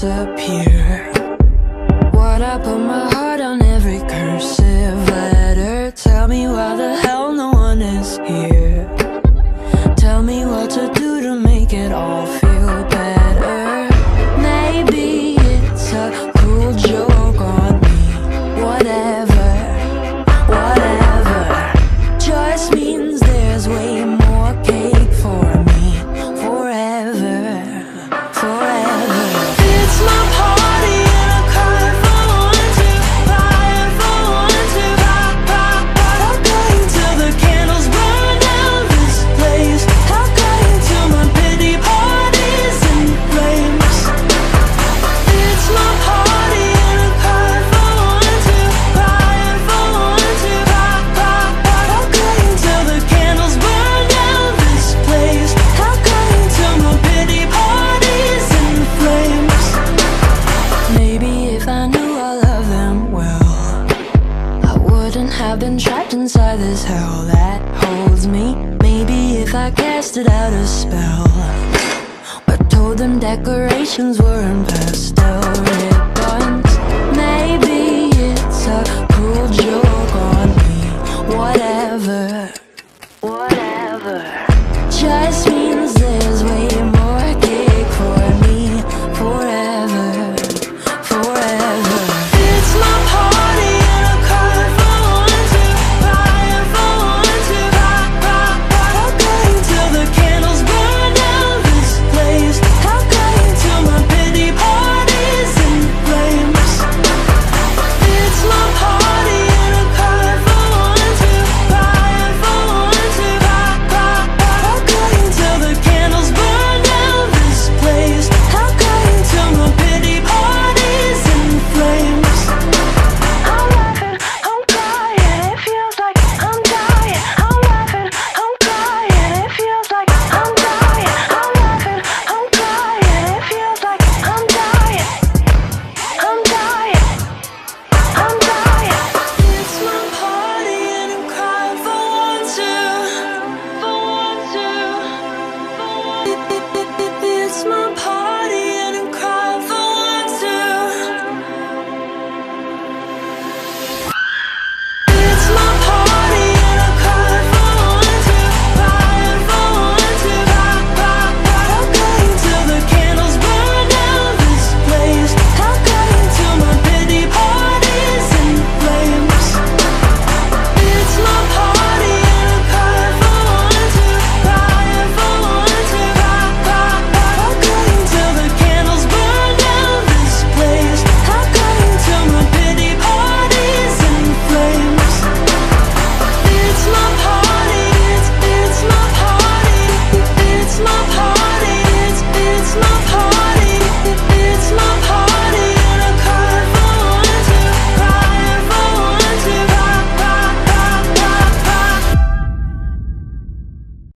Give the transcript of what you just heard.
disappear. Why'd I put my heart on every cursive letter? Tell me why the hell no one is here. Tell me what to do to make it all feel better. Maybe it's a cruel joke on me. Whatever, whatever. Just means there's way more cake for me. Forever, forever. It's my party and I cry for one, two, cry for one, two, pop, pop, pop. How going till the candles burn down this place? How going till my pity parties in flames? It's my party and I cry for one, two, cry for one, two, pop, pop, pop. How going till the candles burn down this place? How going till my pity parties in flames? Maybe if I knew all of them well, I wouldn't have been trapped inside this hell that holds me. Maybe if I casted out a spell, or told them decorations were in pastel ribbons. Maybe it's a cruel joke on me. Whatever.